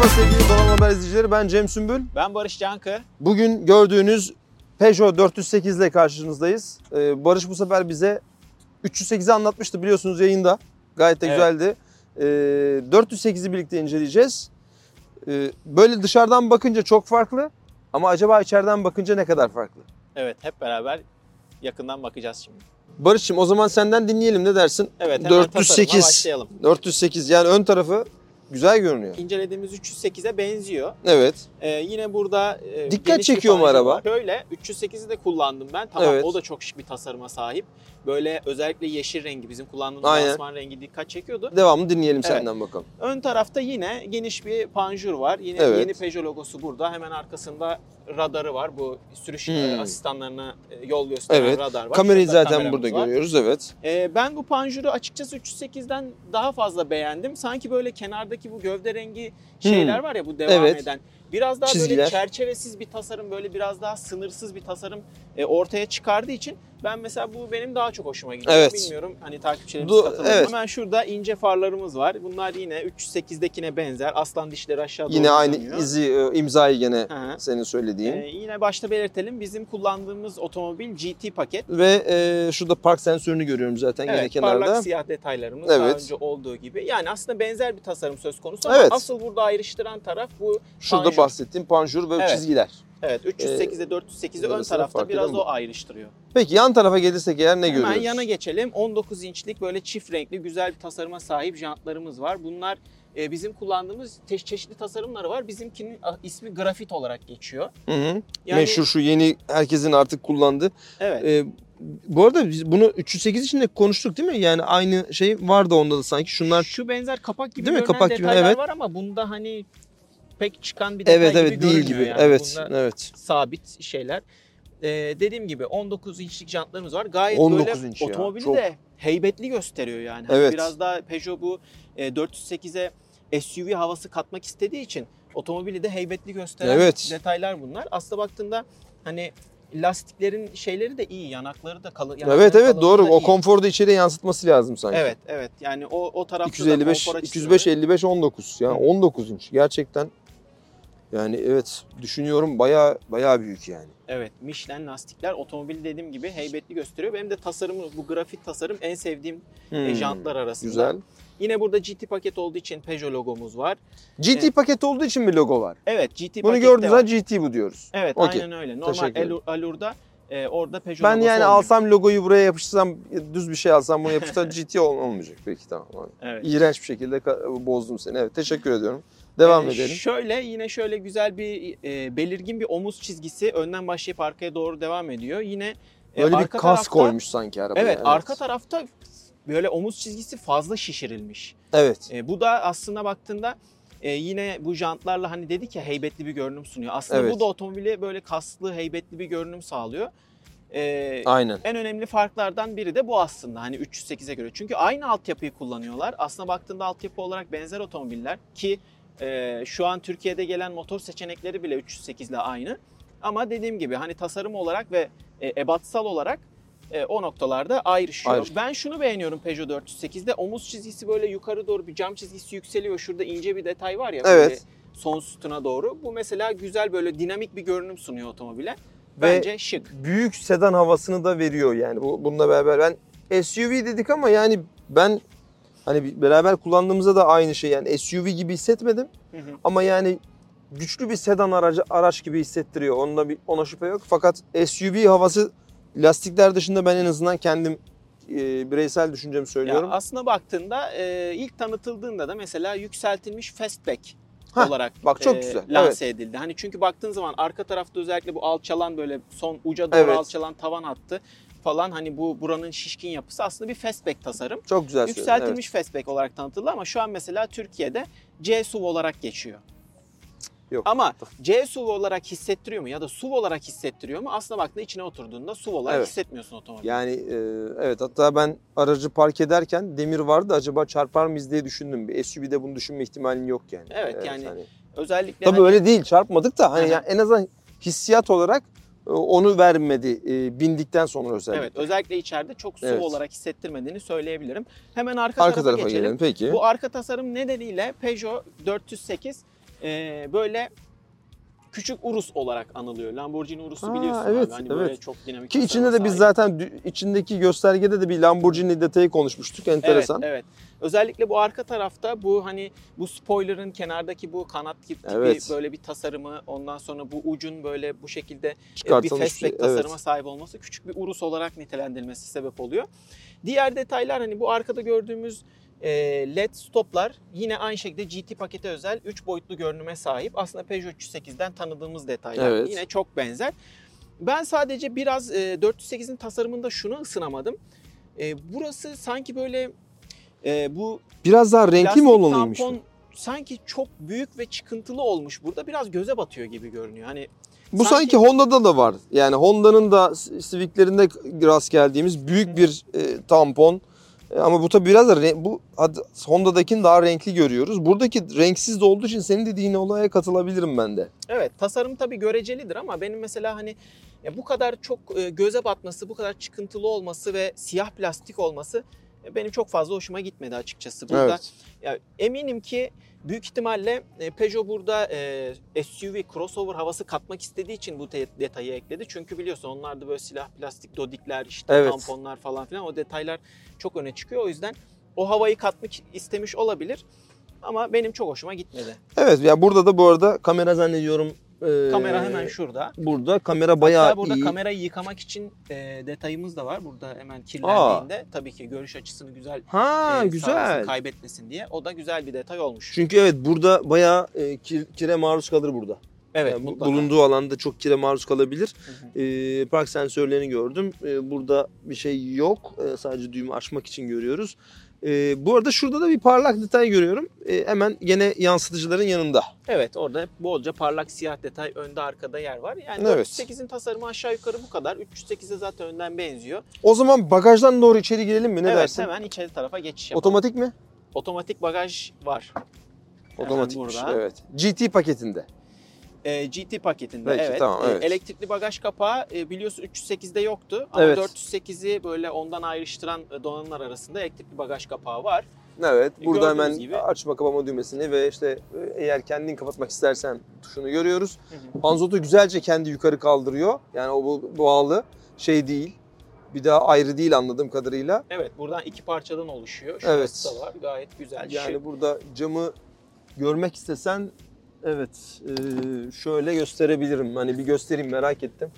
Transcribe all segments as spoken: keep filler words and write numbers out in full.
Merhaba sevgili Donanım Haber izleyicileri, ben Cem Sümbül. Ben Barış Cankı. Bugün gördüğünüz Peugeot dört yüz sekiz ile karşınızdayız. Ee, Barış bu sefer bize üç yüz sekizi anlatmıştı biliyorsunuz yayında. Gayet de Evet. güzeldi. Ee, dört yüz sekizi birlikte inceleyeceğiz. Ee, böyle dışarıdan bakınca çok farklı ama acaba içeriden bakınca ne kadar farklı? Evet, hep beraber yakından bakacağız şimdi. Barış'cığım o zaman senden dinleyelim, ne dersin? Evet, hemen dört yüz tasarıma sekiz. başlayalım. dört yüz sekiz yani ön tarafı güzel görünüyor. İncelediğimiz üç yüz sekize benziyor. Evet. Ee, yine burada e, Dikkat geniş bir çekiyor mu panjur araba? var. Şöyle üç yüz sekizi de kullandım ben. Tamam, Evet. o da çok şık bir tasarıma sahip. Böyle özellikle yeşil rengi, bizim kullandığımız Aynen. lansman rengi dikkat çekiyordu. Devamlı dinleyelim Evet. senden bakalım. Ön tarafta yine geniş bir panjur var. Yine Evet. yeni Peugeot logosu burada. Hemen arkasında radarı var. Bu sürüş Hmm. asistanlarına yol gösteren Evet. radar var. Kamerayı Şurada zaten kameramız burada var. görüyoruz, evet. Ee, ben bu panjuru açıkçası üç yüz sekizden daha fazla beğendim. Sanki böyle kenardaki bu gövde rengi şeyler Hmm. var ya, bu devam Evet. eden. Biraz daha Çizgiler. böyle çerçevesiz bir tasarım, böyle biraz daha sınırsız bir tasarım e, ortaya çıkardığı için ben mesela bu benim daha çok hoşuma gidiyor. Evet. Bilmiyorum hani takipçilerimiz Du- katılır mı? evet. Hemen şurada ince farlarımız var. Bunlar yine üç yüz sekizdekine benzer. Aslan dişleri aşağı doğru Yine aynı uzanıyor. izi, e, imzayı gene Hı hı. senin söylediğin. Ee, yine başta belirtelim, bizim kullandığımız otomobil G T paket. Ve e, şurada park sensörünü görüyorum zaten yine Evet, kenarda. parlak siyah detaylarımız daha Evet. önce olduğu gibi. Yani aslında benzer bir tasarım söz konusu ama Evet. asıl burada ayrıştıran taraf bu Şurada panjur. bahsettiğim panjur ve Evet. çizgiler. Evet, üç yüz sekizde dört yüz sekizi ön arasında tarafta fark biraz eden bu. o ayrıştırıyor. Peki yan tarafa gelirsek eğer ne Hemen görüyoruz? yana geçelim. on dokuz inçlik böyle çift renkli güzel bir tasarıma sahip jantlarımız var. Bunlar e, bizim kullandığımız te- çeşitli tasarımları var. Bizimkinin a, ismi grafit olarak geçiyor. Hı hı. Yani- Meşhur şu yeni herkesin artık kullandığı. Evet. E, bu arada biz bunu üç yüz sekiz için de konuştuk değil mi? Yani aynı şey vardı onda da sanki. Şunlar Şu benzer kapak gibi Değil mi? görünen Kapak gibi, detaylar evet. var ama bunda hani pek çıkan bir detay evet gibi evet değil görünmüyor gibi. yani. Evet. Bunda Evet. sabit şeyler. Ee, dediğim gibi on dokuz inçlik jantlarımız var. Gayet on dokuz böyle inç ya, otomobili çok. de heybetli gösteriyor yani. Hani Evet. biraz daha Peugeot bu e, dört yüz sekize S U V havası katmak istediği için otomobili de heybetli gösteren Evet. detaylar bunlar. Aslında baktığında hani lastiklerin şeyleri de iyi, yanakları da kalın. yanakların Evet evet kalınlığı doğru. da O iyi. konforu da içeriye yansıtması lazım sanki. Evet evet, yani o o tarafta iki yüz elli beş, da konfor iki yüz beş, açısından- elli beş, on dokuz. Yani Hı. on dokuz inç gerçekten. Yani evet düşünüyorum bayağı bayağı büyük yani. Evet, Michelin lastikler otomobili dediğim gibi heybetli gösteriyor. Benim de tasarımı, bu grafit tasarım en sevdiğim Hmm, jantlar arasında. Güzel. Yine burada G T paket olduğu için Peugeot logomuz var. G T Evet. paket olduğu için bir logo var. Evet, G T Bunu pakette gördüğünüz var. zaman G T bu diyoruz. Evet, Okey. aynen öyle. Normal Teşekkür ederim. Allure- Allure'da e, orada Peugeot Ben logosu yani olmuyor. alsam logoyu buraya yapıştırsam, düz bir şey alsam bunu yapıştırsam G T ol- olmayacak. Peki tamam. Evet. İğrenç bir şekilde ka- bozdum seni. Evet teşekkür ediyorum. Devam Ee, edelim. Şöyle yine şöyle güzel bir e, belirgin bir omuz çizgisi önden başlayıp arkaya doğru devam ediyor. Yine e, Böyle bir arka kas tarafta- koymuş sanki arabaya. Evet, arka tarafta böyle omuz çizgisi fazla şişirilmiş. Evet. E, bu da aslında baktığında e, yine bu jantlarla hani dedik ya heybetli bir görünüm sunuyor. Aslında Evet. bu da otomobile böyle kaslı, heybetli bir görünüm sağlıyor. E, Aynen. en önemli farklardan biri de bu aslında hani üç yüz sekize göre. Çünkü aynı altyapıyı kullanıyorlar. Aslında baktığında altyapı olarak benzer otomobiller ki e, şu an Türkiye'de gelen motor seçenekleri bile üç yüz sekiz ile aynı. Ama dediğim gibi hani tasarım olarak ve e, ebatsal olarak e, o noktalarda ayrışıyor. Ayrı. Ben şunu beğeniyorum Peugeot dört yüz sekizde. Omuz çizgisi böyle yukarı doğru bir cam çizgisi yükseliyor. Şurada ince bir detay var ya Evet. böyle son sütuna doğru. Bu mesela güzel böyle dinamik bir görünüm sunuyor otomobile. Ve Bence şık. Büyük sedan havasını da veriyor yani. Bu bununla beraber ben S U V dedik ama yani ben hani beraber kullandığımızda da aynı şey yani S U V gibi hissetmedim. Hı hı. Ama yani güçlü bir sedan aracı araç gibi hissettiriyor. Onunla bir ona şüphe yok. Fakat S U V havası lastikler dışında ben en azından kendim e, bireysel düşüncemi söylüyorum. Ya aslında baktığında e, ilk tanıtıldığında da mesela yükseltilmiş fastback Hah, olarak bak çok e, güzel, lanse edildi. Hani çünkü baktığın zaman arka tarafta özellikle bu alçalan böyle son uca doğru Evet. alçalan tavan hattı falan hani bu buranın şişkin yapısı aslında bir fastback tasarım. Çok güzel söyledin. Yükseltilmiş fastback olarak tanıtıldı ama şu an mesela Türkiye'de C S U V olarak geçiyor. Yok. Ama C S U V olarak hissettiriyor mu ya da S U V olarak hissettiriyor mu? Aslında baktığında içine oturduğunda S U V olarak Evet. hissetmiyorsun otomobili. Yani e, evet hatta ben aracı park ederken demir vardı acaba çarpar mıyız diye düşündüm. Bir S U V'de bunu düşünme ihtimalin yok yani. Evet, yani hani. Özellikle Tabii hani- öyle değil çarpmadık da hani Aha. yani en azından hissiyat olarak e, onu vermedi e, bindikten sonra özellikle. Evet, özellikle içeride çok S U V Evet. olarak hissettirmediğini söyleyebilirim. Hemen arka, Arka tarafa, tarafa geçelim. gelelim peki. Bu arka tasarım nedeniyle Peugeot dört yüz sekiz e, böyle küçük Urus olarak anılıyor. Lamborghini Urus'u Aa, biliyorsun evet, abi. Hani evet. böyle çok dinamik Ki içinde tasarıma de biz sahip. zaten dü- içindeki göstergede de bir Lamborghini detayı konuşmuştuk. Enteresan. Evet, evet. Özellikle bu arka tarafta bu hani bu spoiler'ın kenardaki bu kanat tipi Evet. böyle bir tasarımı, ondan sonra bu ucun böyle bu şekilde bir Çıkartılmış fastback bir- tasarıma evet. sahip olması küçük bir Urus olarak nitelendirilmesi sebep oluyor. Diğer detaylar hani bu arkada gördüğümüz e, L E D stoplar yine aynı şekilde G T pakete özel üç boyutlu görünüme sahip. Aslında Peugeot üç yüz sekizden tanıdığımız detaylar. Evet. Yine çok benzer. Ben sadece biraz e, dört yüz sekizin tasarımında şunu ısınamadım. E, burası sanki böyle e, bu Biraz daha renkli plastik mi olanıymış? tampon sanki çok büyük ve çıkıntılı olmuş. Burada biraz göze batıyor gibi görünüyor. Hani Bu sanki, sanki- Honda'da da var. Yani Honda'nın da Civic'lerinde rast geldiğimiz büyük bir e, tampon. E, ama bu tabii biraz da re- bu hadi Honda'dakini daha renkli görüyoruz. Buradaki renksiz de olduğu için senin dediğin olaya katılabilirim ben de. evet, tasarım tabii görecelidir ama benim mesela hani ya bu kadar çok e, göze batması, bu kadar çıkıntılı olması ve siyah plastik olması e, benim çok fazla hoşuma gitmedi açıkçası. Burada Evet. ya eminim ki büyük ihtimalle e, Peugeot burada e, S U V crossover havası katmak istediği için bu te- detayı ekledi. Çünkü biliyorsun onlarda böyle silah plastik dodikler, işte Evet. tamponlar falan filan, o detaylar çok öne çıkıyor. O yüzden o havayı katmak istemiş olabilir. Ama benim çok hoşuma gitmedi. Evet ya burada da bu arada kamera zannediyorum. e, Kamera hemen şurada. Burada kamera bayağı Hatta burada iyi. kamerayı yıkamak için e, detayımız da var. Burada hemen kirlendiğinde tabii ki görüş açısını güzel Ha e, güzel. sağlasın, kaybetmesin diye. O da güzel bir detay olmuş. Çünkü evet burada bayağı e, kir- kire maruz kalır burada. evet, Yani bu- mutlaka. bulunduğu alanda çok kire maruz kalabilir. Hı hı. Ee, park sensörlerini gördüm. Ee, burada bir şey yok. Ee, sadece düğümü açmak için görüyoruz. Ee, bu arada şurada da bir parlak detay görüyorum. Ee, hemen gene yansıtıcıların yanında. Evet, orada hep bolca parlak siyah detay önde arkada yer var. Yani Evet. dört yüz sekizin tasarımı aşağı yukarı bu kadar. üç yüz sekize zaten önden benziyor. O zaman bagajdan doğru içeri girelim mi? Ne evet, dersin? hemen içeri tarafa geçiş yapalım. Otomatik mi? Otomatik bagaj var. Hemen Otomatikmiş. burada. Evet. G T paketinde. E, G T paketinde Peki, evet. tamam, evet. E, elektrikli bagaj kapağı e, biliyorsun üç yüz sekizde yoktu. Ama Evet. dört yüz sekizi böyle ondan ayrıştıran e, donanımlar arasında elektrikli bagaj kapağı var. Evet. E, Burada gördüğünüz hemen gibi. açma kapama düğmesini ve işte e, eğer kendin kapatmak istersen tuşunu görüyoruz. Hı hı. Panzotu güzelce kendi yukarı kaldırıyor. Yani o bu- bağlı şey değil. Bir daha ayrı değil anladığım kadarıyla. Evet, buradan iki parçadan oluşuyor. Şurası Evet. da var. Gayet güzel. Yani şık. burada camı görmek istesen evet e, şöyle gösterebilirim. Hani bir göstereyim merak ettim.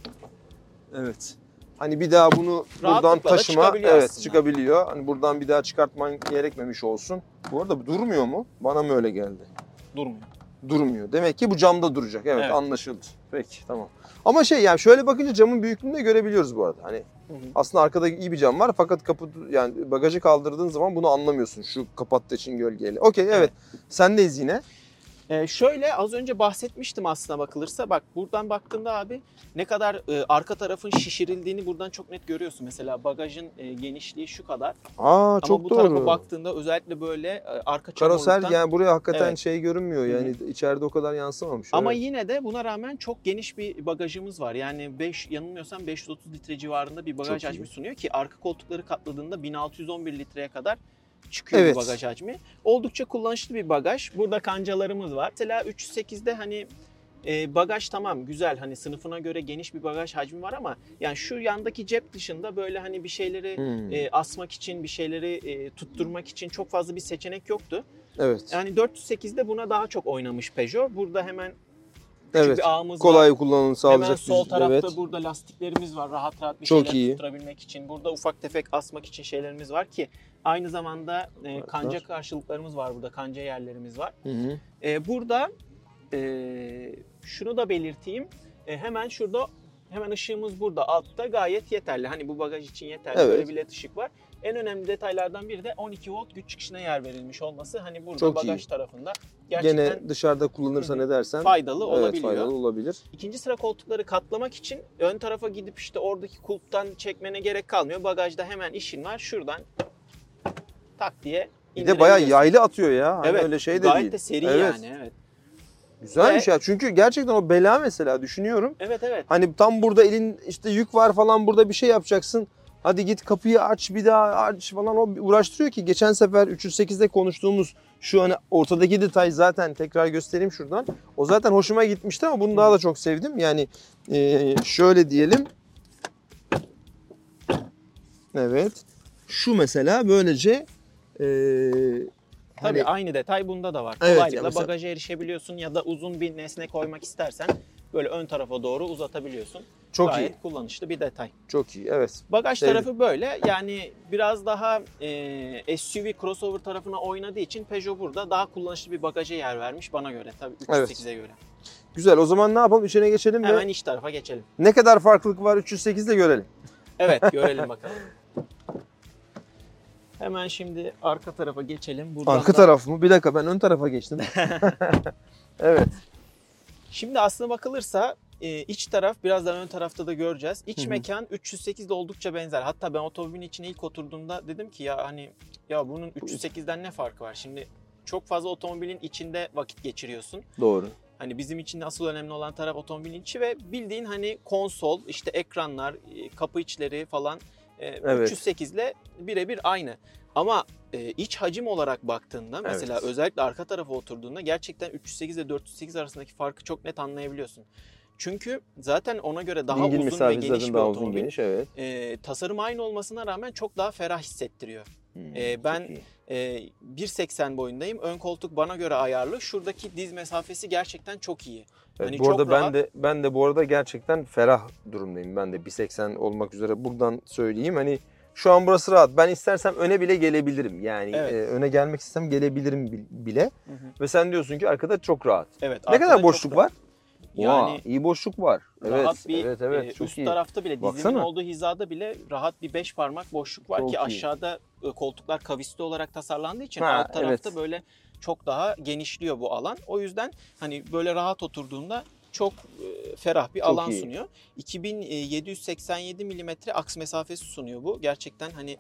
Evet. Hani bir daha bunu buradan Rahatlıkla da taşıma çıkabiliyor evet aslında. çıkabiliyor. Hani buradan bir daha çıkartman gerekmemiş olsun. Bu arada bu durmuyor mu? Bana mı öyle geldi? Durmuyor. Durmuyor. Demek ki bu camda duracak. Evet, Evet. anlaşıldı. Peki tamam. Ama şey yani şöyle bakınca camın büyüklüğünü de görebiliyoruz bu arada. Hani Hı hı. aslında arkada iyi bir cam var fakat kapı yani bagajı kaldırdığın zaman bunu anlamıyorsun şu kapattığı için gölgeyle. Okey evet. Evet. Sendeyiz yine. Ee, şöyle az önce bahsetmiştim aslına bakılırsa. Bak buradan baktığında abi ne kadar e, arka tarafın şişirildiğini buradan çok net görüyorsun. Mesela bagajın e, genişliği şu kadar. Aa çok Ama bu doğru. tarafa baktığında özellikle böyle e, arka Karoser çamurluktan. yani buraya hakikaten Evet. şey görünmüyor Hı hı. yani içeride o kadar yansımamış. Ama evet. yine de buna rağmen çok geniş bir bagajımız var. Yani beş yanılmıyorsam beş yüz otuz litre civarında bir bagaj Çok iyi. hacmi sunuyor ki arka koltukları katladığında bin altı yüz on bir litreye kadar çıkıyor Evet. bu bagaj hacmi. Oldukça kullanışlı bir bagaj. Burada kancalarımız var. Mesela üç yüz sekizde hani e, bagaj tamam güzel, hani sınıfına göre geniş bir bagaj hacmi var ama yani şu yandaki cep dışında böyle hani bir şeyleri Hmm. e, asmak için, bir şeyleri e, tutturmak için çok fazla bir seçenek yoktu. Evet. Yani dört yüz sekizde buna daha çok oynamış Peugeot. Burada hemen küçük Evet. bir ağımız var. Kolay kullanım Hemen sağlayacak sol bir tarafta evet. burada lastiklerimiz var. Rahat rahat bir Çok şeyler iyi. tutturabilmek için. Burada ufak tefek asmak için şeylerimiz var ki aynı zamanda e, kanca Var. karşılıklarımız var burada. Kanca yerlerimiz var. Hı hı. E, burada e, şunu da belirteyim. E, hemen şurada hemen ışığımız burada altta gayet yeterli. Hani bu bagaj için yeterli. Evet. Böyle bir led ışık var. En önemli detaylardan biri de on iki volt güç çıkışına yer verilmiş olması. Hani burada Çok bagaj iyi. tarafında gerçekten Gene dışarıda kullanırsan Hı hı. edersen faydalı evet, olabiliyor. faydalı olabilir. İkinci sıra koltukları katlamak için ön tarafa gidip işte oradaki kulptan çekmene gerek kalmıyor. Bagajda hemen işin var. Şuradan tak diye Bir de bayağı indirebiliyorsun. yaylı atıyor ya. Hani Evet. öyle şey de gayet değil. de seri Evet. yani. Evet. Güzelmiş Ve- ya. Çünkü gerçekten o bela mesela düşünüyorum. Evet evet. Hani tam burada elin işte yük var falan burada bir şey yapacaksın. Hadi git kapıyı aç bir daha aç falan, o uğraştırıyor ki. Geçen sefer üç yüz sekizde konuştuğumuz şu hani ortadaki detay zaten tekrar göstereyim şuradan. O zaten hoşuma gitmişti ama bunu daha da çok sevdim. Yani e, şöyle diyelim. Evet. Şu mesela böylece e, Tabii hani, aynı detay bunda da var. Evet, Kolaylıkla ya mesela- bagaja erişebiliyorsun ya da uzun bir nesne koymak istersen böyle ön tarafa doğru uzatabiliyorsun. çok Gayet iyi. kullanışlı bir detay. Çok iyi. Evet. Bagaj Sevdim. tarafı böyle. Yani biraz daha e, S U V crossover tarafına oynadığı için Peugeot burada daha kullanışlı bir bagaja yer vermiş bana göre. Tabii üç yüz sekize göre. Güzel. O zaman ne yapalım? İçine geçelim Hemen ve iç tarafa geçelim. ne kadar farklılık var üç yüz sekizde görelim. Evet, görelim bakalım. Hemen şimdi arka tarafa geçelim. Buradan Arka da- taraf mı? Bir dakika, ben ön tarafa geçtim. Evet. Şimdi aslına bakılırsa e, iç taraf birazdan ön tarafta da göreceğiz. İç Hı hı. mekan üç yüz sekizde oldukça benzer. Hatta ben otomobilin içine ilk oturduğumda dedim ki ya hani ya bunun üç yüz sekizden ne farkı var? Şimdi çok fazla otomobilin içinde vakit geçiriyorsun. Doğru. Hani bizim için asıl önemli olan taraf otomobilin içi ve bildiğin hani konsol, işte ekranlar, e, kapı içleri falan e, Evet. üç yüz sekizle birebir aynı. Ama e, iç hacim olarak baktığında mesela Evet. özellikle arka tarafa oturduğunda gerçekten üç yüz sekiz ile dört yüz sekiz arasındaki farkı çok net anlayabiliyorsun. Çünkü zaten ona göre daha Dingil uzun ve mesafesi geniş zaten bir daha uzun otomobil. geniş, evet. E, tasarım aynı olmasına rağmen çok daha ferah hissettiriyor. Hmm, Ee, ben- çok iyi. E, bir seksen boyundayım. Ön koltuk bana göre ayarlı. Şuradaki diz mesafesi gerçekten çok iyi. Evet, hani bu çok arada ben rahat. de ben de bu arada gerçekten ferah durumdayım. Ben de bir seksen olmak üzere buradan söyleyeyim. Hani şu an burası rahat. Ben istersem öne bile gelebilirim. Yani Evet. e, öne gelmek istesem gelebilirim bil- bile. Hı hı. Ve sen diyorsun ki arkada çok rahat. Evet. Ne arkada kadar çok boşluk rahat. var? Yani Oha, iyi boşluk var. Evet, rahat bir evet, evet. e, çok üst iyi. tarafta bile dizimin Baksana. olduğu hizada bile rahat bir beş parmak boşluk var Çok ki iyi. aşağıda e, koltuklar kavisli olarak tasarlandığı için Ha, alt tarafta evet. böyle çok daha genişliyor bu alan. O yüzden hani böyle rahat oturduğunda çok e, ferah bir Çok alan iyi. sunuyor. iki bin yedi yüz seksen yedi milimetre aks mesafesi sunuyor bu. Gerçekten hani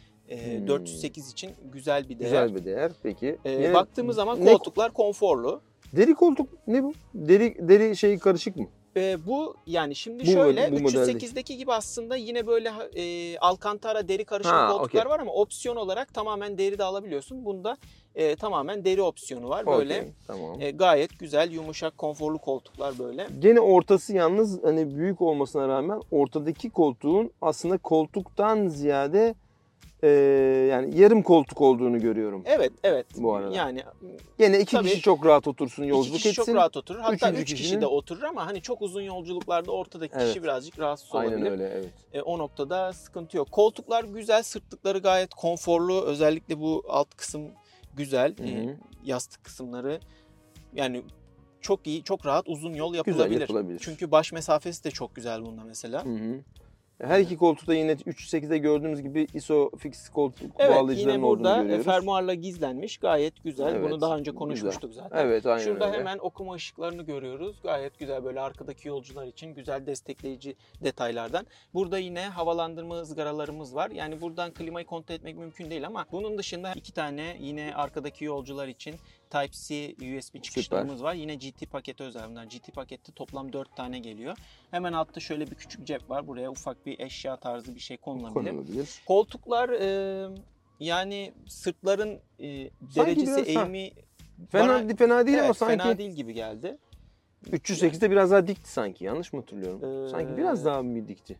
e, Hmm. dört yüz sekiz için güzel bir değer. Güzel bir değer. Peki. E, Yine baktığımız zaman ne- koltuklar konforlu. Deri koltuk ne bu? Deri deri şey karışık mı? E, bu yani şimdi Bu şöyle model- bu üç yüz model sekizdeki gibi aslında yine böyle e, Alcantara deri karışımı Ha, koltuklar okey. var ama opsiyon olarak tamamen deri de alabiliyorsun. Bunda e, tamamen deri opsiyonu var. Böyle Okey, tamam. e, gayet güzel, yumuşak, konforlu koltuklar böyle. Gene ortası yalnız hani büyük olmasına rağmen ortadaki koltuğun aslında koltuktan ziyade e, yani yarım koltuk olduğunu görüyorum. Evet, evet. Bu arada. Yani Gene iki Tabii. kişi çok rahat otursun, yolculuk iki kişi etsin. çok rahat oturur. Hatta Üçüncü üç kişi kişinin- de oturur ama hani çok uzun yolculuklarda ortadaki Evet. kişi birazcık rahatsız olabilir. Aynen öyle, evet. E, o noktada sıkıntı yok. Koltuklar güzel, sırtlıkları gayet konforlu. Özellikle bu alt kısım güzel. Hı E, hı. yastık kısımları yani çok iyi, çok rahat uzun yol Güzel yapılabilir. yapılabilir. Çünkü baş mesafesi de çok güzel bunda mesela. Hı hı. Her iki koltukta yine üç yüz sekizde gördüğümüz gibi ISOFIX koltuk Evet, bağlayıcıların yine olduğunu burada görüyoruz. fermuarla gizlenmiş. Gayet güzel. Evet, Bunu daha önce güzel. konuşmuştuk zaten. Evet, aynen Şurada öyle. hemen okuma ışıklarını görüyoruz. Gayet güzel böyle arkadaki yolcular için güzel destekleyici detaylardan. Burada yine havalandırma ızgaralarımız var. Yani buradan klimayı kontrol etmek mümkün değil ama bunun dışında iki tane yine arkadaki yolcular için Type-C U S B çıkışlarımız var. Yine G T paketi özel bunlar. G T pakette toplam dört tane geliyor. Hemen altta şöyle bir küçük cep var. Buraya ufak bir eşya tarzı bir şey konulabilir. Konulabilir. Koltuklar e, yani sırtların e, derecesi, biraz ha- eğimi Fena, bana- fena değil ama evet, sanki fena değil gibi geldi. üç yüz sekizde biraz daha dikti sanki. Yanlış mı hatırlıyorum? Ee, sanki biraz daha mı dikti?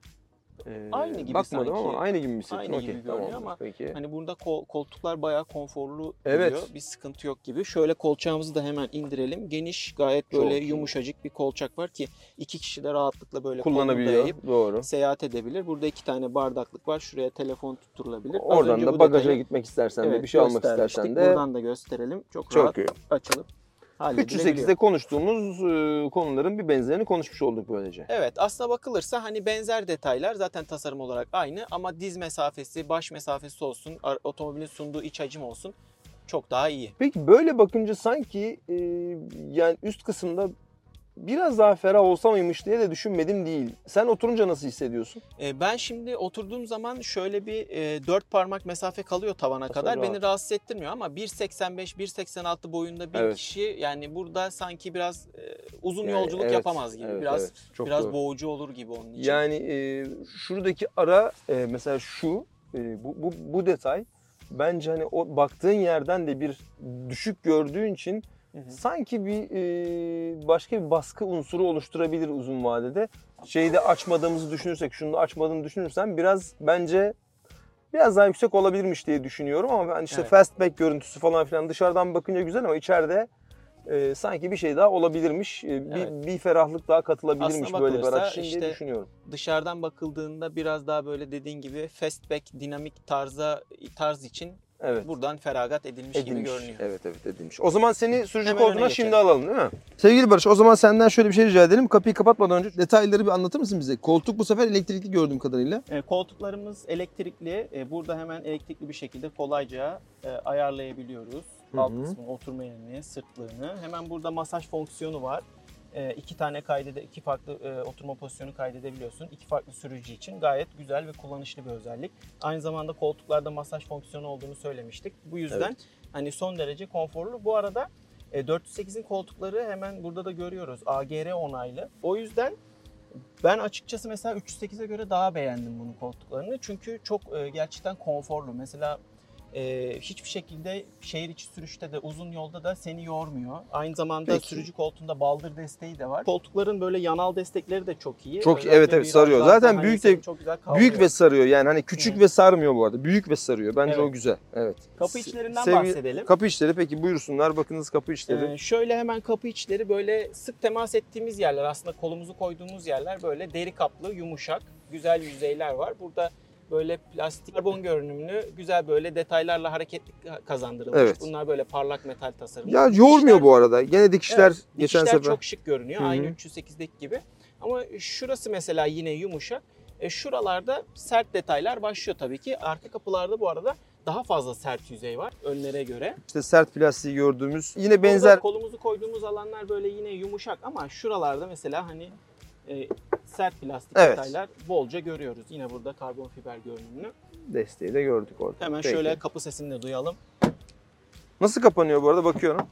Ee, Aynı gibi bakmadım sanki. ama aynı gibi mi hissettin? Aynı Okey, gibi görünüyor tamamdır. ama Peki. Hani burada kol- koltuklar bayağı konforlu Evet. duruyor. Bir sıkıntı yok gibi. Şöyle kolçağımızı da hemen indirelim. Geniş, gayet böyle Çok iyi. yumuşacık bir kolçak var ki iki kişi de rahatlıkla böyle kolunu Kullanabiliyor. dayayıp Doğru. seyahat edebilir. Burada iki tane bardaklık var. Şuraya telefon tutturulabilir. Az Oradan önce da bu bagaja detayı, gitmek istersen de evet, bir şey almak göstermiştik. istersen de Buradan da gösterelim. Çok, çok rahat iyi. açılıp üç yüz halledilebiliyor. sekizde konuştuğumuz e, konuların bir benzerini konuşmuş olduk böylece. Evet, aslına bakılırsa hani benzer detaylar zaten tasarım olarak aynı ama diz mesafesi, baş mesafesi olsun, ar- otomobilin sunduğu iç hacim olsun çok daha iyi. Peki böyle bakınca sanki e, yani üst kısımda biraz daha ferah olsa mıymış diye de düşünmedim değil. Sen oturunca nasıl hissediyorsun? E, ben şimdi oturduğum zaman şöyle bir e, dört parmak mesafe kalıyor tavana Aslında kadar. rahat. Beni rahatsız ettirmiyor ama bir seksen beş bir seksen altı boyunda bir Evet. kişi yani burada sanki biraz e, uzun Yani yolculuk evet, yapamaz gibi. evet, biraz evet. Çok biraz doğru. boğucu olur gibi onun için. Yani e, şuradaki ara e, mesela şu e, bu, bu bu detay bence hani o baktığın yerden de bir düşük gördüğün için Hı hı. sanki bir e, başka bir baskı unsuru oluşturabilir uzun vadede. Şeyde açmadığımızı düşünürsek, şunu da açmadığını düşünürsen biraz bence biraz daha yüksek olabilirmiş diye düşünüyorum ama ben işte Evet. fastback görüntüsü falan filan dışarıdan bakınca güzel ama içeride e, sanki bir şey daha olabilirmiş. E, bir, Evet. bir ferahlık daha katılabilirmiş Aslına böyle bir bakılırsa araç için işte diye düşünüyorum. Dışarıdan bakıldığında biraz daha böyle dediğin gibi fastback dinamik tarza tarz için Evet. buradan feragat edilmiş, gibi Edilmiş. görünüyor. Evet evet edilmiş. O zaman seni sürücü Hemen öne koltuğuna şimdi geçelim. alalım değil mi? Sevgili Barış, o zaman senden şöyle bir şey rica edelim. Kapıyı kapatmadan önce detayları bir anlatır mısın bize? Koltuk bu sefer elektrikli gördüğüm kadarıyla. E, koltuklarımız elektrikli. E, burada hemen elektrikli bir şekilde kolayca e, ayarlayabiliyoruz. Hı hı. Alt kısmını, oturma yerini, sırtlığını. Hemen burada masaj fonksiyonu var. E, iki tane kaydede, iki farklı e, oturma pozisyonu kaydedebiliyorsun. İki farklı sürücü için gayet güzel ve kullanışlı bir özellik. Aynı zamanda koltuklarda masaj fonksiyonu olduğunu söylemiştik. Bu yüzden Evet. hani son derece konforlu. Bu arada e, dört yüz sekizin koltukları hemen burada da görüyoruz. A G R onaylı. O yüzden ben açıkçası mesela üç yüz sekize göre daha beğendim bunun koltuklarını. Çünkü çok e, gerçekten konforlu. Mesela e, hiçbir şekilde şehir içi sürüşte de uzun yolda da seni yormuyor. Aynı zamanda Peki. sürücü koltuğunda baldır desteği de var. Koltukların böyle yanal destekleri de çok iyi. Çok iyi, Özellikle evet, evet, sarıyor. virajlarda Zaten hani büyük seni de- çok güzel kavrıyor. Büyük ve sarıyor yani hani küçük Hı. ve sarmıyor bu arada. Büyük ve sarıyor. Bence Evet. o güzel. Evet. Kapı içlerinden Sevgi- bahsedelim. Kapı içleri peki buyursunlar. Bakınız kapı içleri. Ee, şöyle hemen kapı içleri böyle sık temas ettiğimiz yerler, aslında kolumuzu koyduğumuz yerler böyle deri kaplı, yumuşak, güzel yüzeyler var. Burada böyle plastik karbon görünümlü güzel böyle detaylarla hareketlik kazandırılmış. Evet. Bunlar böyle parlak metal tasarımı. Ya yormuyor Dikişler- bu arada. Gene dikişler Evet, geçen dikişler sefer. çok şık görünüyor. Hı hı. Aynı üç yüz sekizdeki gibi. Ama şurası mesela yine yumuşak. E, şuralarda sert detaylar başlıyor tabii ki. Arka kapılarda bu arada daha fazla sert yüzey var önlere göre. İşte sert plastiği gördüğümüz. Yine Burada benzer. kolumuzu koyduğumuz alanlar böyle yine yumuşak ama şuralarda mesela hani e, sert plastik Evet. detaylar bolca görüyoruz. Yine burada karbon fiber görünümlü. Desteği de gördük orada. Hemen Peki. şöyle kapı sesini de duyalım. Nasıl kapanıyor bu arada bakıyorum.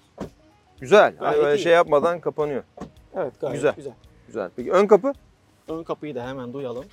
Güzel. Hani Gayet böyle iyi. şey yapmadan kapanıyor. Evet, gayet Güzel. güzel. Güzel. Peki ön kapı? Ön kapıyı da hemen duyalım.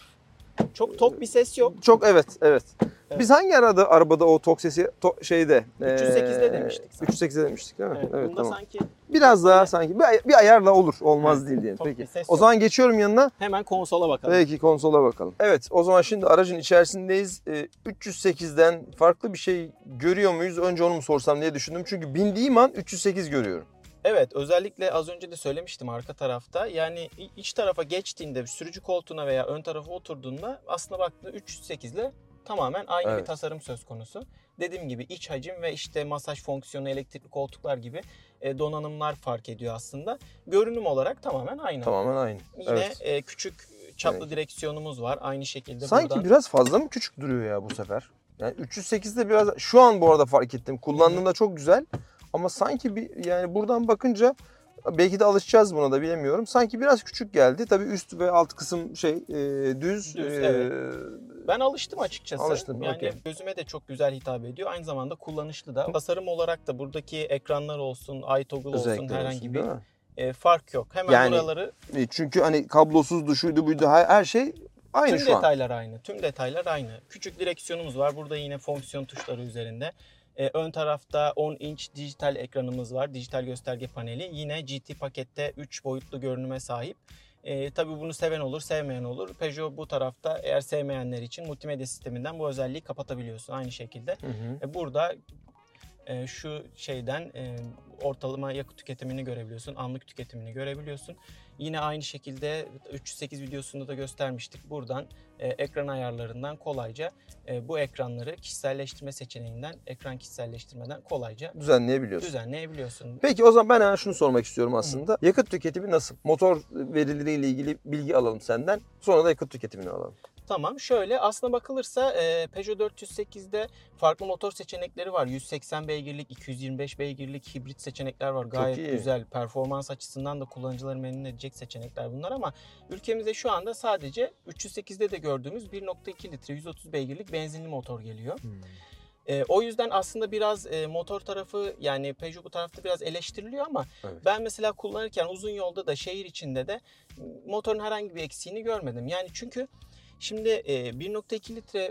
Çok tok bir ses yok. Çok evet, evet. Evet. Biz hangi arada arabada o tok sesi to- şeyde? üç yüz sekizde demiştik sana. üç yüz sekizde demiştik değil mi? Evet, bunda tamam. sanki Biraz daha Evet. sanki bir, ay- bir ayarla olur. Olmaz Evet, değil diyelim. tok bir Peki. ses O yok. zaman geçiyorum yanına. hemen konsola bakalım. Peki konsola bakalım. Evet, o zaman şimdi aracın içerisindeyiz. Ee, üç yüz sekizden farklı bir şey görüyor muyuz? Önce onu mu sorsam diye düşündüm. Çünkü bindiğim an üç yüz sekiz görüyorum. Evet, özellikle az önce de söylemiştim arka tarafta. Yani iç tarafa geçtiğinde, sürücü koltuğuna veya ön tarafa oturduğunda aslında baktığında üç yüz sekiz ile tamamen aynı Evet. bir tasarım söz konusu. Dediğim gibi iç hacim ve işte masaj fonksiyonu, elektrikli koltuklar gibi e, donanımlar fark ediyor aslında. Görünüm olarak tamamen aynı. Tamamen aynı. Yine Evet. e, küçük çaplı Evet. direksiyonumuz var. Aynı şekilde Sanki buradan. biraz fazla mı küçük duruyor ya bu sefer? Yani üç yüz sekizde biraz şu an bu arada fark ettim. Kullandığımda çok güzel ama sanki bir yani buradan bakınca belki de alışacağız buna da bilemiyorum. Sanki biraz küçük geldi. Tabii üst ve alt kısım şey e, düz. Düz, e, evet. Ben alıştım açıkçası. Alıştın, yani okey. gözüme de çok güzel hitap ediyor. Aynı zamanda kullanışlı da. Tasarım olarak da buradaki ekranlar olsun, iToggle olsun, özellikler herhangi olsun, bir değil mi? e, fark yok. Hemen Yani buraları E, Çünkü hani kablosuzdu, şuydu buydu her, her şey aynı tüm şu an. detaylar aynı. Tüm detaylar aynı. Küçük direksiyonumuz var. Burada yine fonksiyon tuşları üzerinde. E, ön tarafta on inç dijital ekranımız var. Dijital gösterge paneli. Yine G T pakette üç boyutlu görünüme sahip. E, tabii bunu seven olur, sevmeyen olur. Peugeot bu tarafta eğer sevmeyenler için multimedya sisteminden bu özelliği kapatabiliyorsun aynı şekilde. Hı hı. E, burada e, şu şeyden e, ortalama yakıt tüketimini görebiliyorsun, anlık tüketimini görebiliyorsun. Yine aynı şekilde üç yüz sekiz videosunda da göstermiştik. Buradan e, ekran ayarlarından kolayca e, bu ekranları kişiselleştirme seçeneğinden, ekran kişiselleştirmeden kolayca Düzenleyebiliyorsun. düzenleyebiliyorsun. Peki o zaman ben hemen şunu sormak istiyorum aslında. Hı. Yakıt tüketimi nasıl? Motor verileriyle ilgili bilgi alalım senden. Sonra da yakıt tüketimini alalım. Tamam, şöyle aslına bakılırsa e, Peugeot dört yüz sekizde farklı motor seçenekleri var. yüz seksen beygirlik, iki yüz yirmi beş beygirlik hibrit seçenekler var. Gayet iyi. güzel. Performans açısından da kullanıcıları memnun edecek seçenekler bunlar ama ülkemizde şu anda sadece üç yüz sekizde de gördüğümüz bir nokta iki litre yüz otuz beygirlik benzinli motor geliyor. Hmm. E, o yüzden aslında biraz e, motor tarafı, yani Peugeot bu tarafta biraz eleştiriliyor ama evet. Ben mesela kullanırken uzun yolda da şehir içinde de motorun herhangi bir eksiğini görmedim. Yani çünkü şimdi e, bir nokta iki litre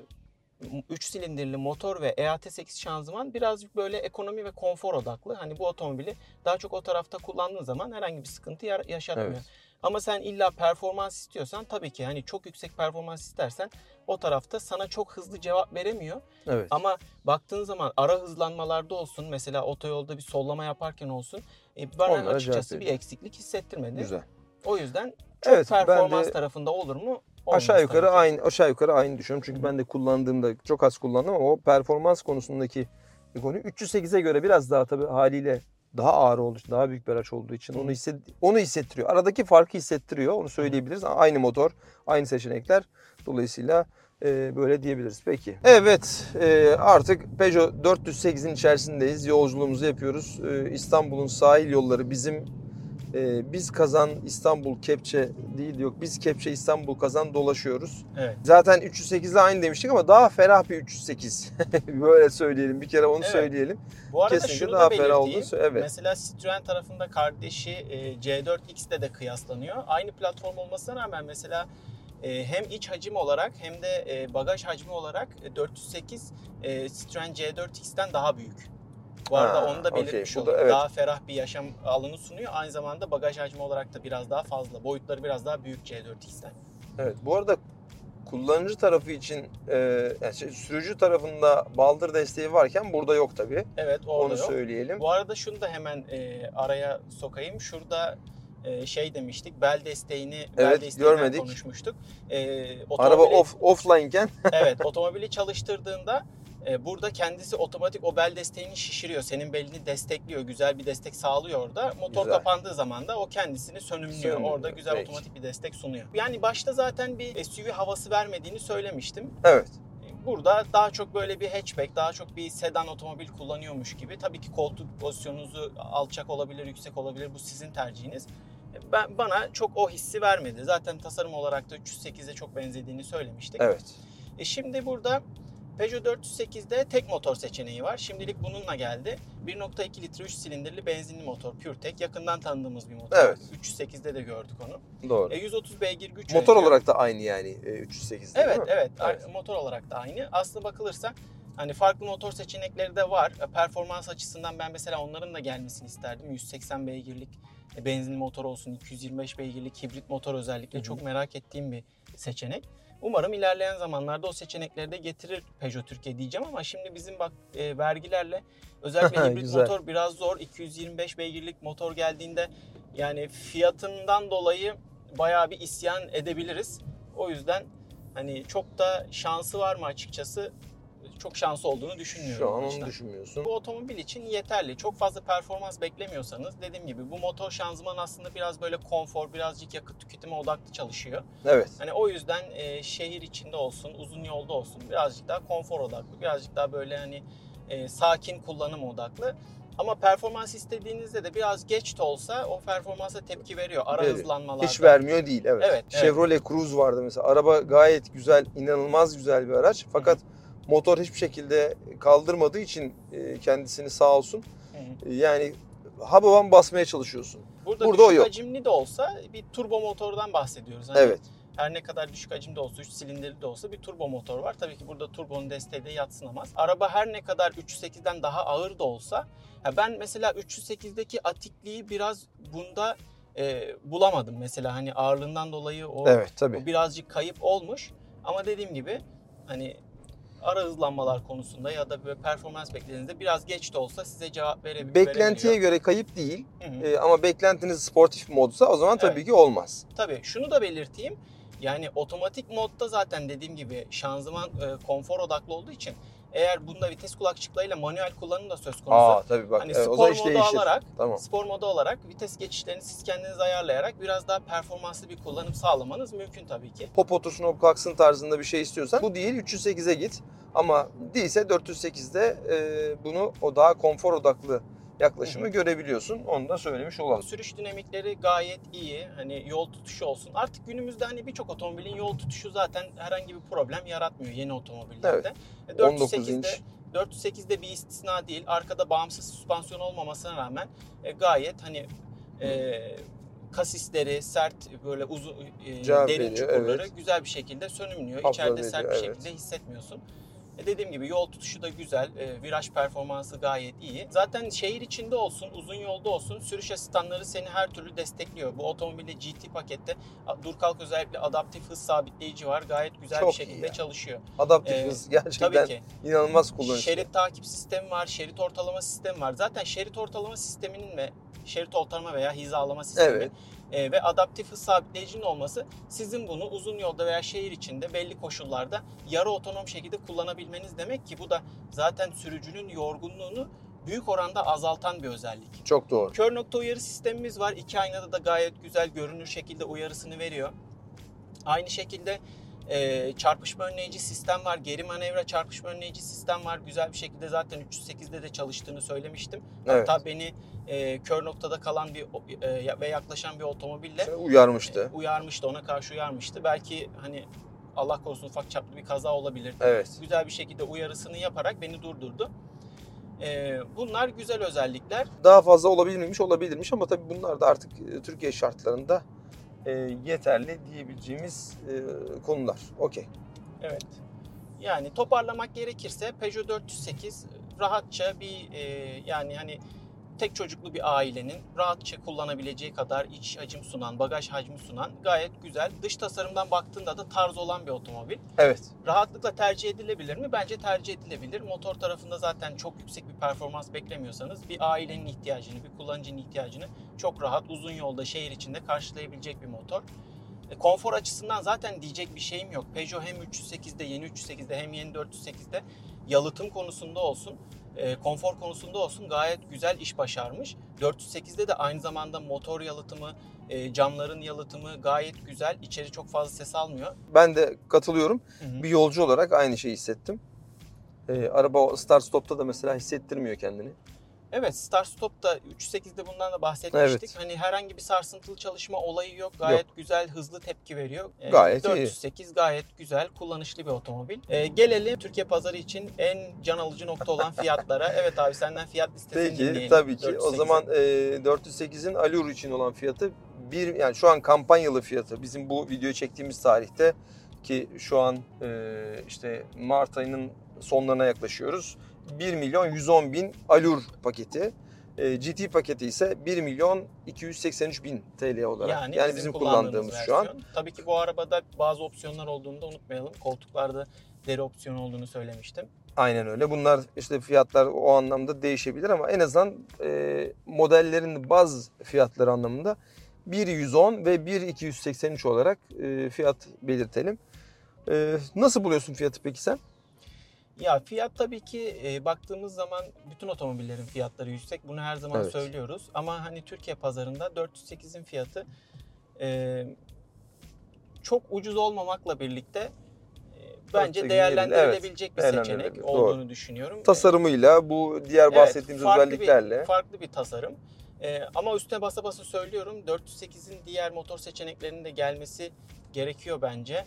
üç silindirli motor ve E A T sekiz şanzıman birazcık böyle ekonomi ve konfor odaklı. Hani bu otomobili daha çok o tarafta kullandığın zaman herhangi bir sıkıntı yaşatmıyor. Evet. Ama sen illa performans istiyorsan tabii ki hani çok yüksek performans istersen o tarafta sana çok hızlı cevap veremiyor. Evet. Ama baktığın zaman ara hızlanmalarda olsun, mesela otoyolda bir sollama yaparken olsun e, bana onlara açıkçası bir eksiklik hissettirmedi. Güzel. O yüzden çok evet, performans de... tarafında olur mu? Olmaz aşağı yukarı tabii. aynı aşağı yukarı aynı düşünüyorum. Çünkü Hı-hı. ben de kullandığımda çok az kullandım ama o performans konusundaki bir konu üç yüz sekize göre biraz daha tabii haliyle daha ağır olduğu için, daha büyük bir araç olduğu için onu hisset, onu hissettiriyor. Aradaki farkı hissettiriyor. Onu söyleyebiliriz. Hı-hı. Aynı motor, aynı seçenekler. Dolayısıyla e, böyle diyebiliriz. Peki. Evet, e, artık Peugeot dört yüz sekizin içerisindeyiz. Yolculuğumuzu yapıyoruz. E, İstanbul'un sahil yolları bizim Ee, biz Kazan İstanbul Kepçe değil, yok biz Kepçe İstanbul Kazan dolaşıyoruz. Evet. Zaten üç yüz sekizle aynı demiştik ama daha ferah bir üç yüz sekiz. Böyle söyleyelim, bir kere onu evet. söyleyelim. Bu arada Kesinlikle şunu daha da ferah olduğunu evet. Mesela Citroen tarafında kardeşi e, C dört X'de de kıyaslanıyor. Aynı platform olmasına rağmen mesela e, hem iç hacim olarak hem de e, bagaj hacmi olarak e, dört yüz sekiz e, Citroen C dört X'ten daha büyük. Bu arada ha, onu da belirtmiş okay. olayım. Evet. Daha ferah bir yaşam alanı sunuyor. Aynı zamanda bagaj hacmi olarak da biraz daha fazla. Boyutları biraz daha büyük C dört X'ten. Evet, bu arada kullanıcı tarafı için e, yani şey, sürücü tarafında baldır desteği varken burada yok tabii. Evet, orada Onu yok. söyleyelim. Bu arada şunu da hemen e, araya sokayım. Şurada e, şey demiştik, bel desteğini, evet, bel desteğinden görmedik. konuşmuştuk. E, Araba off, offline'ken. Evet, otomobili çalıştırdığında burada kendisi otomatik o bel desteğini şişiriyor. Senin belini destekliyor. Güzel bir destek sağlıyor orada. Motor güzel. Kapandığı zaman da o kendisini sönümlüyor. Sönümlüyor. Orada güzel Peki. Otomatik bir destek sunuyor. Yani başta zaten bir S U V havası vermediğini söylemiştim. Evet. Burada daha çok böyle bir hatchback, daha çok bir sedan otomobil kullanıyormuş gibi. Tabii ki koltuk pozisyonunuzu alçak olabilir, yüksek olabilir. Bu sizin tercihiniz. Ben, bana çok o hissi vermedi. Zaten tasarım olarak da üç yüz sekize çok benzediğini söylemiştik. Evet. E şimdi burada Peugeot dört yüz sekizde tek motor seçeneği var. Şimdilik bununla geldi. bir nokta iki litre üç silindirli benzinli motor PureTech. Yakından tanıdığımız bir motor. Evet. üç yüz sekizde de gördük onu. Doğru. E, yüz otuz beygir güç Motor üretiyor. Olarak da aynı yani üç yüz sekizde. Evet, evet, evet. Motor olarak da aynı. Aslına bakılırsa hani farklı motor seçenekleri de var. Performans açısından ben mesela onların da gelmesini isterdim. yüz seksen beygirlik benzinli motor olsun, iki yüz yirmi beş beygirlik hibrit motor özellikle Hı-hı. çok merak ettiğim bir seçenek. Umarım ilerleyen zamanlarda o seçenekleri de getirir Peugeot Türkiye diyeceğim ama şimdi bizim bak e, vergilerle özellikle hibrit motor biraz zor. iki yüz yirmi beş beygirlik motor geldiğinde yani fiyatından dolayı bayağı bir isyan edebiliriz. O yüzden hani çok da şansı var mı açıkçası? Çok şansı olduğunu düşünmüyorum. Şu an onu düşünmüyorsun. Bu otomobil için yeterli. Çok fazla performans beklemiyorsanız dediğim gibi bu motor şanzıman aslında biraz böyle konfor, birazcık yakıt tüketimi odaklı çalışıyor. Evet. Hani o yüzden e, şehir içinde olsun, uzun yolda olsun birazcık daha konfor odaklı, birazcık daha böyle hani e, sakin kullanım odaklı. Ama performans istediğinizde de biraz geç de olsa o performansa tepki veriyor. Ara Verir. hızlanmalarda. Hiç vermiyor değil. Evet. evet Chevrolet evet. Cruze vardı mesela. Araba gayet güzel, inanılmaz güzel bir araç. Fakat Hı-hı. motor hiçbir şekilde kaldırmadığı için kendisini sağ olsun. Hı-hı. Yani hababan basmaya çalışıyorsun. Burada, Burada o düşük yok. hacimli de olsa bir turbo motordan bahsediyoruz. Hani evet. Her ne kadar düşük hacimde olsa, üç silindirli de olsa bir turbo motor var. Tabii ki burada turbonun desteği de yadsınamaz. Araba her ne kadar üç yüz sekizden daha ağır da olsa, ya ben mesela üç yüz sekizdeki atikliği biraz bunda e, bulamadım. Mesela hani ağırlığından dolayı o, evet, tabii. o birazcık kayıp olmuş. Ama dediğim gibi hani ara hızlanmalar konusunda ya da böyle performans beklediğinizde biraz geç de olsa size cevap verebiliyor. Beklentiye göre kayıp değil. Ee, ama beklentiniz sportif modsa o zaman tabii evet. ki olmaz. Tabii şunu da belirteyim. Yani otomatik modda zaten dediğim gibi şanzıman e, konfor odaklı olduğu için Eğer bunda vites kulakçıklarıyla manuel kullanım da söz konusu. Aa tabii bak. Hani Evet, o spor zaman iş modu değişir. alarak, Tamam. spor modu olarak vites geçişlerini siz kendiniz ayarlayarak biraz daha performanslı bir kullanım sağlamanız mümkün tabii ki. Pop otursun, hop kalksın tarzında bir şey istiyorsan bu değil üç yüz sekize git. Ama değilse dört yüz sekizde e, bunu o daha konfor odaklı yaklaşımı Hı hı. görebiliyorsun. Onu da söylemiş olalım. Sürüş dinamikleri gayet iyi. Hani yol tutuşu olsun. Artık günümüzde hani birçok otomobilin yol tutuşu zaten herhangi bir problem yaratmıyor yeni otomobillerde. Evet. E, on dokuz dört yüz sekizde inç. dört yüz sekizde bir istisna değil. Arkada bağımsız süspansiyon olmamasına rağmen e, gayet hani e, kasisleri sert böyle uzun e, Cevap derin veriyor, çukurları evet. güzel bir şekilde sönümlüyor. Haflar İçeride veriyor, sert bir evet. şekilde hissetmiyorsun. E dediğim gibi yol tutuşu da güzel, e, viraj performansı gayet iyi. Zaten şehir içinde olsun, uzun yolda olsun sürüş asistanları seni her türlü destekliyor. Bu otomobilde G T pakette dur kalk özellikle adaptif hız sabitleyici var. Gayet güzel Çok bir iyi şekilde ya. çalışıyor. Adaptif Ee, hız gerçekten Tabii ki. inanılmaz kullanışlı. Şerit takip sistemi var, şerit ortalama sistemi var. Zaten şerit ortalama sisteminin ve şerit ortalama veya hizalama sistemi Evet. e, ve adaptif hız sabitleyicinin olması sizin bunu uzun yolda veya şehir içinde belli koşullarda yarı otonom şekilde kullanabilmeniz demek ki bu da zaten sürücünün yorgunluğunu büyük oranda azaltan bir özellik. Çok doğru. Kör nokta uyarı sistemimiz var. İki aynada da gayet güzel görünür şekilde uyarısını veriyor. Aynı şekilde e, çarpışma önleyici sistem var. Geri manevra çarpışma önleyici sistem var. Güzel bir şekilde zaten üç yüz sekizde de çalıştığını söylemiştim. Evet. Hatta beni e, kör noktada kalan bir e, ve yaklaşan bir otomobille Seni uyarmıştı. e, uyarmıştı. Ona karşı uyarmıştı. Belki hani Allah korusun ufak çaplı bir kaza olabilirdi. Evet. Güzel bir şekilde uyarısını yaparak beni durdurdu. E, bunlar güzel özellikler. Daha fazla olabilir miymiş? Olabilirmiş ama tabii bunlar da artık e, Türkiye şartlarında e, yeterli diyebileceğimiz e, konular. Okey. Evet. Yani toparlamak gerekirse Peugeot dört yüz sekiz rahatça bir e, yani hani tek çocuklu bir ailenin rahatça kullanabileceği kadar iç hacim sunan, bagaj hacmi sunan gayet güzel. Dış tasarımdan baktığında da tarz olan bir otomobil. Evet. Rahatlıkla tercih edilebilir mi? Bence tercih edilebilir. Motor tarafında zaten çok yüksek bir performans beklemiyorsanız bir ailenin ihtiyacını, bir kullanıcının ihtiyacını çok rahat uzun yolda şehir içinde karşılayabilecek bir motor. E, konfor açısından zaten diyecek bir şeyim yok. Peugeot hem üç yüz sekizde, yeni üç yüz sekizde hem yeni dört yüz sekizde yalıtım konusunda olsun, e, konfor konusunda olsun gayet güzel iş başarmış. dört yüz sekizde de aynı zamanda motor yalıtımı, e, camların yalıtımı gayet güzel. İçeri çok fazla ses almıyor. Ben de katılıyorum. Hı hı. Bir yolcu olarak aynı şeyi hissettim. E, araba start stop'ta da mesela hissettirmiyor kendini. Evet, Start Stop'ta üç yüz sekizde bundan da bahsetmiştik. Evet. Hani herhangi bir sarsıntılı çalışma olayı yok. Gayet yok. Güzel, hızlı tepki veriyor. Ee, Gayet dört yüz sekiz iyi. gayet güzel, kullanışlı bir otomobil. Ee, gelelim Türkiye pazarı için en can alıcı nokta olan fiyatlara. Evet abi senden fiyat listesini Peki dinleyelim. tabii ki. dört yüz O sekize. zaman e, dört yüz sekizin Allure için olan fiyatı bir yani şu an kampanyalı fiyatı bizim bu videoyu çektiğimiz tarihte ki şu an e, işte Mart ayının sonlarına yaklaşıyoruz. bir milyon yüz on bin Allure paketi. E, G T paketi ise bir milyon iki yüz seksen üç bin T L olarak. Yani, Yani, bizim, bizim kullandığımız, kullandığımız şu versiyon. an. Tabii ki bu arabada bazı opsiyonlar olduğunu da unutmayalım. Koltuklarda deri opsiyonu olduğunu söylemiştim. Aynen öyle. Bunlar işte fiyatlar o anlamda değişebilir ama en azından e, modellerin baz fiyatları anlamında bir yüz on ve bir iki yüz seksen üç olarak e, fiyat belirtelim. E, nasıl buluyorsun fiyatı peki sen? Ya fiyat tabii ki e, baktığımız zaman bütün otomobillerin fiyatları yüksek. Bunu her zaman Evet. söylüyoruz. Ama hani Türkiye pazarında dört yüz sekizin fiyatı e, çok ucuz olmamakla birlikte e, bence Çok değerlendirilebilecek evet, bir seçenek değerlendirilebilir, olduğunu doğru. düşünüyorum. Tasarımıyla bu diğer bahsettiğimiz farklı özelliklerle. Bir, farklı bir tasarım. E, ama üstüne basa basa söylüyorum dört yüz sekizin diğer motor seçeneklerinin de gelmesi gerekiyor bence.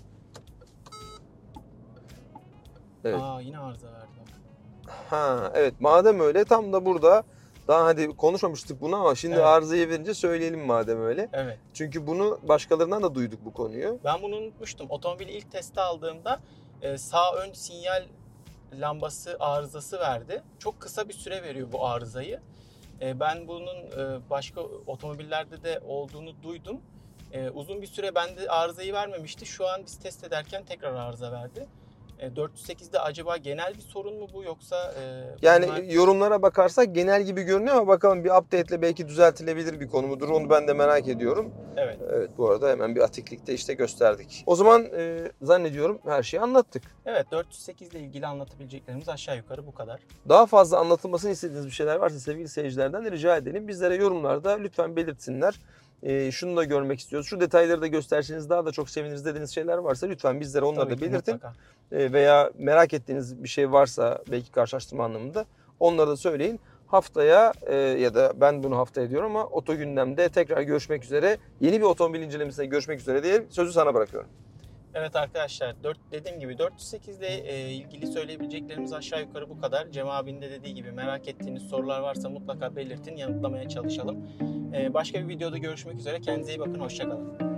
Evet. Aa yine arıza verdi bak. Ha evet madem öyle tam da burada daha hadi konuşmamıştık bunu ama şimdi Evet. arızayı verince söyleyelim madem öyle. Evet. Çünkü bunu başkalarından da duyduk bu konuyu. Ben bunu unutmuştum. Otomobili ilk teste aldığımda e, sağ ön sinyal lambası arızası verdi. Çok kısa bir süre veriyor bu arızayı. E, ben bunun e, başka otomobillerde de olduğunu duydum. E, uzun bir süre bende arızayı vermemişti. Şu an biz test ederken tekrar arıza verdi. E, dört yüz sekizde acaba genel bir sorun mu bu yoksa? E, Yani bunlar... yorumlara bakarsak genel gibi görünüyor ama bakalım bir update ile belki düzeltilebilir bir konu mudur? Onu ben de merak ediyorum. Evet. Evet, bu arada hemen bir atiklikte işte gösterdik. O zaman e, zannediyorum her şeyi anlattık. Evet, dört yüz sekiz ile ilgili anlatabileceklerimiz aşağı yukarı bu kadar. Daha fazla anlatılmasını istediğiniz bir şeyler varsa sevgili seyircilerden de rica edelim. Bizlere yorumlarda lütfen belirtsinler. E, şunu da görmek istiyoruz. Şu detayları da gösterseniz daha da çok seviniriz dediğiniz şeyler varsa lütfen bizlere onları Tabii da ki, belirtin. mutlaka. E, veya merak ettiğiniz bir şey varsa belki karşılaştırma anlamında onları da söyleyin. Haftaya e, ya da ben bunu haftaya diyorum ama Oto Gündem'de tekrar görüşmek üzere. Yeni bir otomobil incelemesinde görüşmek üzere diye sözü sana bırakıyorum. Evet arkadaşlar, dört, dediğim gibi dört yüz sekiz ile e, ilgili söyleyebileceklerimiz aşağı yukarı bu kadar. Cem abinin de dediği gibi merak ettiğiniz sorular varsa mutlaka belirtin, yanıtlamaya çalışalım. E, başka bir videoda görüşmek üzere. Kendinize iyi bakın, hoşça kalın.